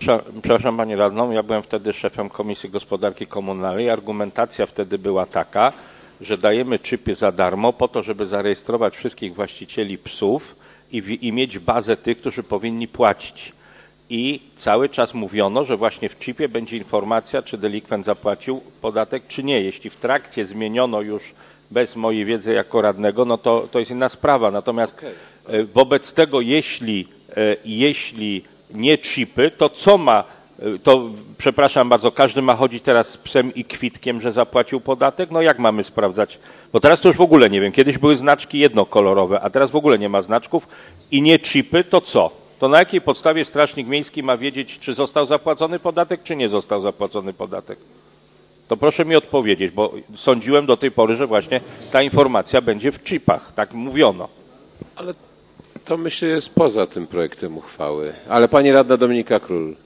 przepraszam Panią Radną, ja byłem wtedy szefem Komisji Gospodarki Komunalnej. Argumentacja wtedy była taka, że dajemy chipy za darmo po to, żeby zarejestrować wszystkich właścicieli psów i mieć bazę tych, którzy powinni płacić. I cały czas mówiono, że właśnie w chipie będzie informacja, czy delikwent zapłacił podatek, czy nie. Jeśli w trakcie zmieniono już bez mojej wiedzy jako radnego, no to jest inna sprawa. Natomiast wobec tego, jeśli nie chipy, to co ma, to przepraszam bardzo, każdy ma chodzić teraz z psem i kwitkiem, że zapłacił podatek? No jak mamy sprawdzać? Bo teraz to już w ogóle nie wiem. Kiedyś były znaczki jednokolorowe, a teraz w ogóle nie ma znaczków i nie chipy, to co? To na jakiej podstawie strażnik miejski ma wiedzieć, czy został zapłacony podatek, czy nie został zapłacony podatek? To proszę mi odpowiedzieć, bo sądziłem do tej pory, że właśnie ta informacja będzie w chipach. Tak mówiono. Ale to myślę jest poza tym projektem uchwały. Ale pani radna Dominika Król.